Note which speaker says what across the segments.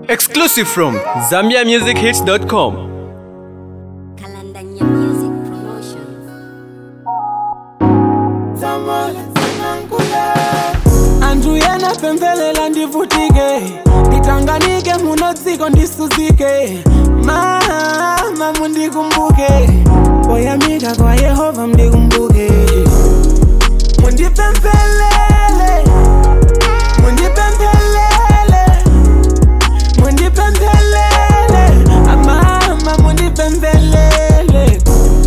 Speaker 1: Exclusive from ZambiaMusicHits.com.
Speaker 2: Kalandanya Music Promotions.
Speaker 3: Anduyena pembelela ndivutike, nitanganike munotsiko ndisuzike. Mama mundikumbuke, oyamika kwa Yehova mndikumbuke. Mundipempelele, mundipempelele, mundipempelele. Mama mundipempelele,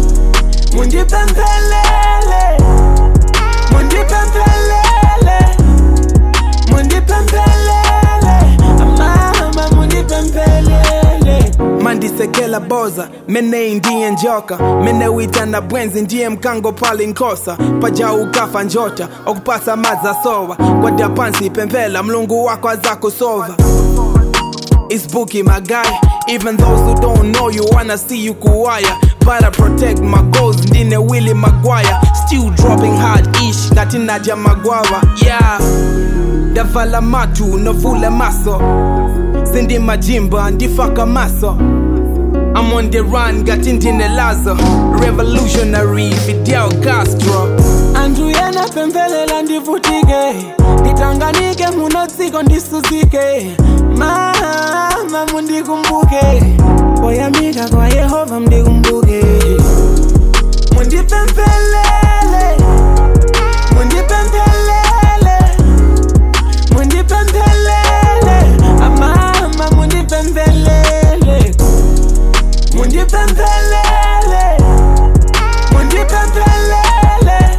Speaker 3: mundipempelele, mundipempelele, mundipempelele. Mama mundipempelele. Mandisekela boza, mene ndiye njoka, mene witana bwenzi ndiye mkango pali nkosa. Paja ukafa njota, okupasa maza sowa, kwada pansi pempela mlungu wako azako sova. It's Bookie, my guy. Even those who don't know you wanna see you kuwaya. But I protect my goals, ndine Willie Maguire. Still dropping hard ish, kati Nadia Magwawa. Yeah, davala matu, novule maso. Sindi majimba, ndifaka maso. I'm on the run, got intine lazo. Revolutionary, Fidel Castro. Anduyena pembelela ndivutike, nitanganike munotsiko ndisuzike. Mama mundikumbuke, oyamika kwa Yehova mndikumbuke. Mundipempelele, mundipempelele, mundipempelele. Mama mundipempelele, mundipempelele, mundipempelele,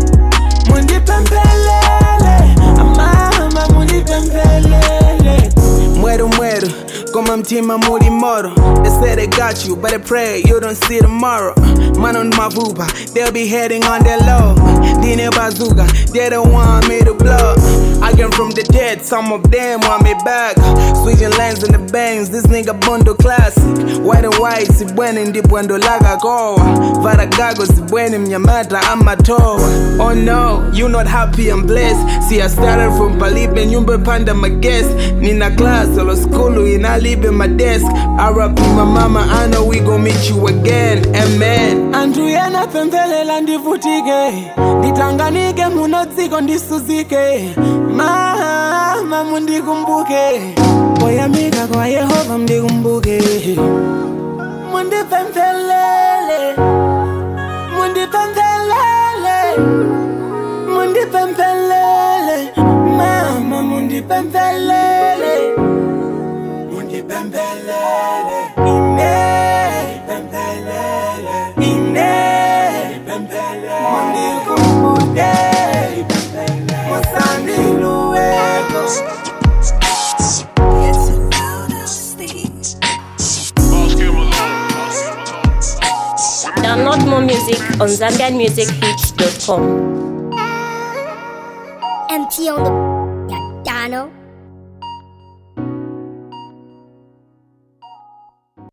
Speaker 3: mundipempelele. Mama mundipempelele. Muero, muero, como mtima muri moro. They say they got you, but I pray you don't see tomorrow. Man on my vuba, they'll be heading on their low. Dine bazooka, they don't want me to blow. I came from the dead, some of them want me back. Switching lanes in the bangs, this nigga Bondo classic. White and white, si bweni ndipo ndo laga kowa. Varagago si bweni mnyamata ama toa. Oh no, you not happy and blessed. See I started from Palibe, nyumbe panda my guest. Nina class, solo skulu, inalibe my desk. R.I.P. my mama, I know we gon' meet you again, amen. Anduyena pembelela ndivutike, nitanganike munotsiko ndisuzike. Mama mundikumbuke, oyamika kwa Yehova mndikumbuke. Mundipempelele, mundipempelele, mundipempelele. Mama mundipempelele, mundipempelele. Ine pempelele, ine pempelele. Mundikumbuke, musani luego.
Speaker 2: Download more music on ZambianMusicHits.com.
Speaker 4: MT on the piano.